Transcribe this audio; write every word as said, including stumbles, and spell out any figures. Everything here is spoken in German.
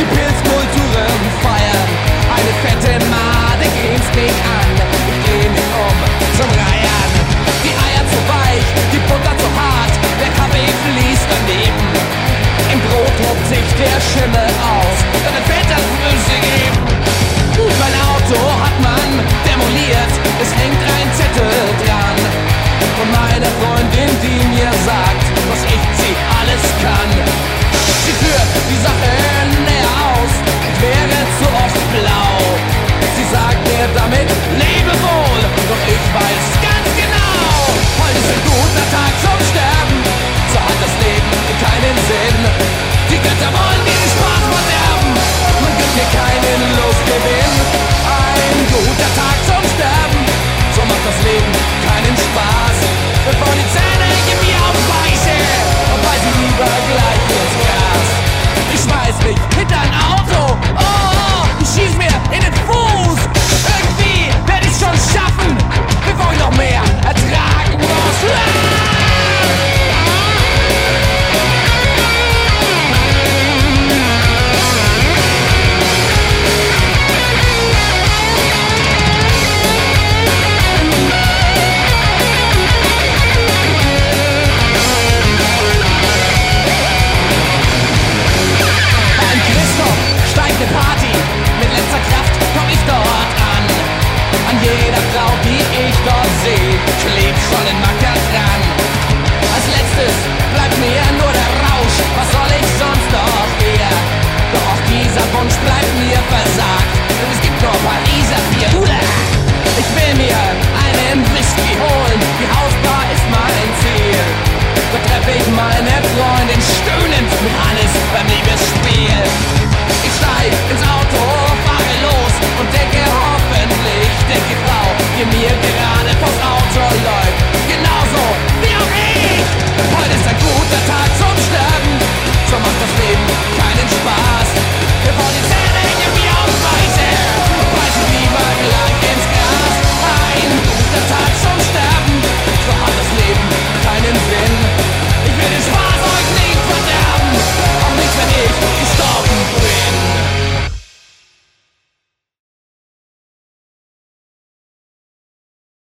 die Pilzkulturen feiern. Eine fette Made grinst mich an, ich dreh mich um zum Reiern. Die Eier zu weich, die Butter zu hart, der Kaffee fließt daneben. Im Brot tobt sich der Schimmel aus, dann fällt das flüssig eben. Mein Auto hat man demoliert, es hängt ein Zettel dran. Und meine Freundin, die mir sagt, was ich sie alles kann. Sie führt die Sache näher aus, ich wäre zu oft blau. Sie sagt mir damit, lebe wohl, doch ich weiß ganz genau, heute ist ein guter Tag zum Sterben, so hat das Leben keinen Sinn. Die Götter wollen mir den Spaß verderben, man gibt mir keinen Lustgewinn. Ein guter Tag zum Sterben, so macht das Leben keinen Spaß. Bevor die Zähne in mir aufbeiße und beiße lieber gleich ins Gras. Ich schmeiß mich hinter ein Auto, oh, oh, ich schieß mir in den Fuß. Irgendwie werd ich's schon schaffen, bevor ich noch mehr ertragen muss. Party, mit letzter Kraft komm ich dort an. An jeder Frau, die ich dort seh, klebt schon ein Macker dran. Als letztes bleibt mir nur der Rausch, was soll ich sonst noch mehr? Doch auch dieser Wunsch bleibt mir versagt, denn es gibt nur Pariser Bier. Ich will mir einen Whisky holen, die Hausbar ist mein Ziel. Da treffe ich meine Freundin stöhnend mit Hannes beim Liebesspiel. Ich steig ins